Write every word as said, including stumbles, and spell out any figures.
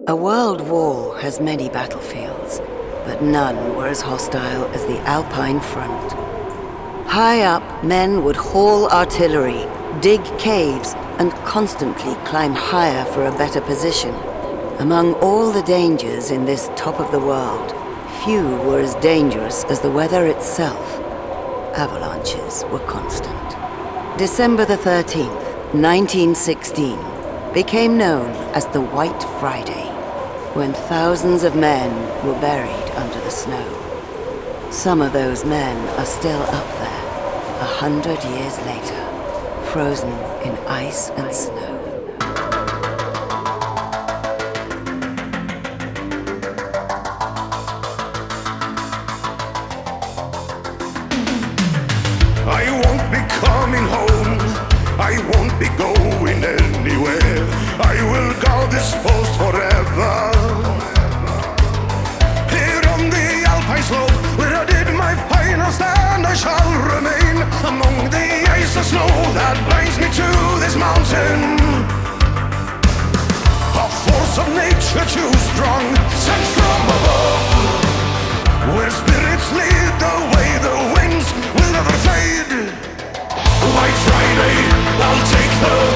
A world war has many battlefields, but none were as hostile as the Alpine Front. High up, men would haul artillery, dig caves, and constantly climb higher for a better position. Among all the dangers in this top of the world, few were as dangerous as the weather itself. Avalanches were constant. December the thirteenth, nineteen sixteen, became known as the White Friday, when thousands of men were buried under the snow. Some of those men are still up there, a hundred years later, frozen in ice and snow. I won't be coming home, I won't be going anywhere. I will guard this post forever. Here on the Alpine slope, where I did my final stand, I shall remain among the ice and snow that binds me to this mountain. A force of nature too strong, sent from above, where spirits lead the way, the winds will never fade. White Friday, I'll take the